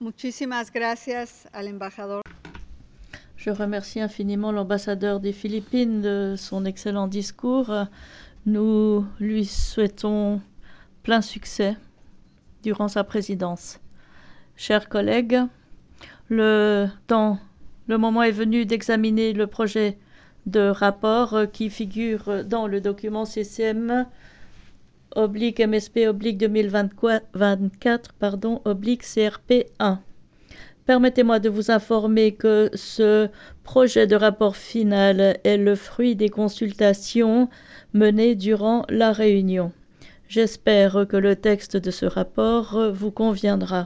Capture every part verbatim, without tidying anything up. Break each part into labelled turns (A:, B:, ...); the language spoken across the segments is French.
A: Muchísimas gracias al embajador.
B: Je remercie infiniment l'ambassadeur des Philippines de son excellent discours. Nous lui souhaitons plein succès durant sa présidence. Chers collègues, le temps, le moment est venu d'examiner le projet de rapport qui figure dans le document C C M oblique M S P oblique deux mille vingt-quatre pardon oblique C R P un. Permettez-moi de vous informer que ce projet de rapport final est le fruit des consultations menées durant la réunion. J'espère que le texte de ce rapport vous conviendra.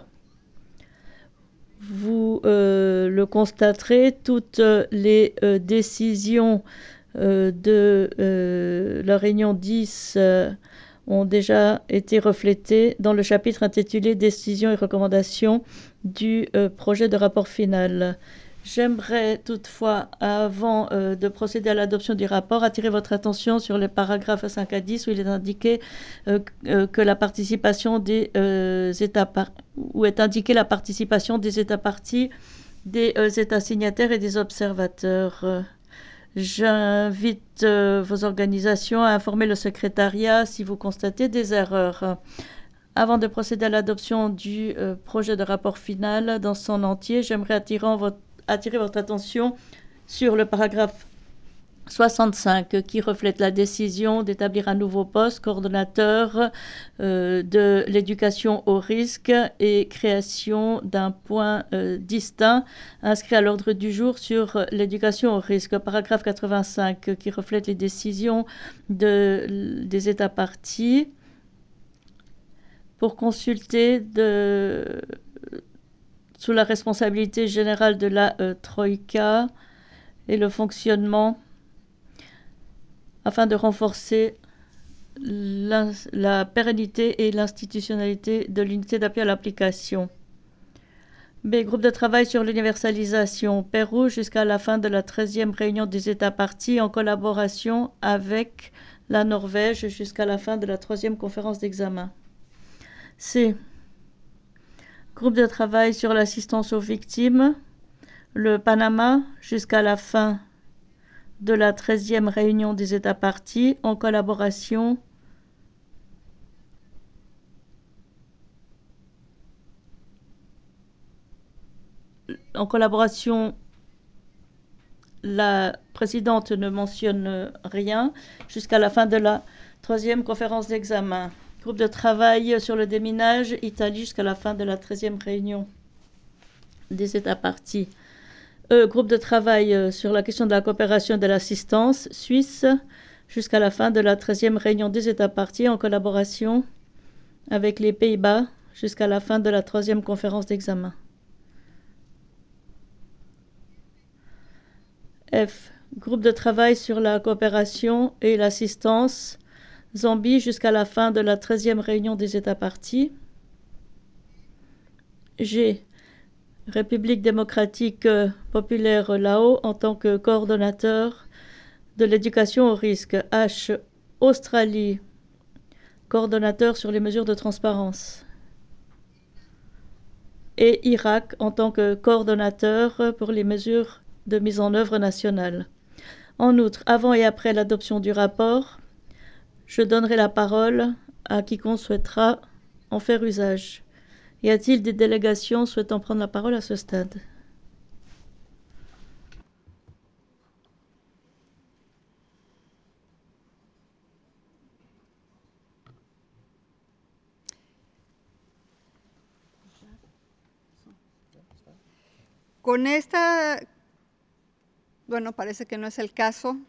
B: Vous euh, le constaterez, toutes les euh, décisions euh, de euh, la réunion dix euh, ont déjà été reflétées dans le chapitre intitulé « Décisions et recommandations » du euh, projet de rapport final. J'aimerais toutefois, avant euh, de procéder à l'adoption du rapport, attirer votre attention sur les paragraphes cinq à dix où il est indiqué euh, euh, que la participation des euh, États par- où est indiquée la participation des États parties, des euh, États signataires et des observateurs. Euh, J'invite euh, vos organisations à informer le secrétariat si vous constatez des erreurs. Avant de procéder à l'adoption du euh, projet de rapport final dans son entier, j'aimerais attirer votre, attirer votre attention sur le paragraphe soixante-cinq qui reflète la décision d'établir un nouveau poste coordonnateur euh, de l'éducation au risque et création d'un point euh, distinct inscrit à l'ordre du jour sur l'éducation au risque. Paragraphe quatre-vingt-cinq qui reflète les décisions de, des États parties pour consulter de, sous la responsabilité générale de la euh, Troïka et le fonctionnement afin de renforcer la, la pérennité et l'institutionnalité de l'unité d'appui à l'application. B. Groupe de travail sur l'universalisation. Pérou jusqu'à la fin de la treizième réunion des États parties en collaboration avec la Norvège jusqu'à la fin de la troisième conférence d'examen. C. Groupe de travail sur l'assistance aux victimes. Le Panama jusqu'à la fin de la treizième réunion des États parties en collaboration en collaboration la présidente ne mentionne rien jusqu'à la fin de la troisième conférence d'examen. Groupe de travail sur le déminage, Italie jusqu'à la fin de la treizième réunion des États parties. E, groupe de travail sur la question de la coopération et de l'assistance, Suisse jusqu'à la fin de la treizième réunion des États parties en collaboration avec les Pays-Bas jusqu'à la fin de la troisième conférence d'examen. F. Groupe de travail sur la coopération et l'assistance, Zambie jusqu'à la fin de la treizième réunion des États parties. G. République démocratique populaire Lao en tant que coordonnateur de l'éducation au risque. H. Australie, coordonnateur sur les mesures de transparence. Et Irak en tant que coordonnateur pour les mesures de mise en œuvre nationale. En outre, avant et après l'adoption du rapport, je donnerai la parole à quiconque souhaitera en faire usage. Y a-t-il des délégations souhaitant prendre la parole à ce stade?
A: Con esta, bueno, parece que no es el caso.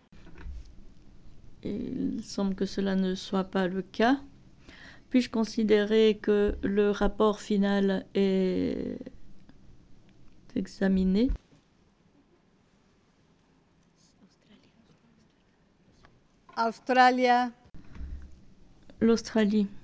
B: Il semble que cela ne soit pas le cas. Puis-je considérer que le rapport final est examiné?
A: Australia.
B: L'Australie.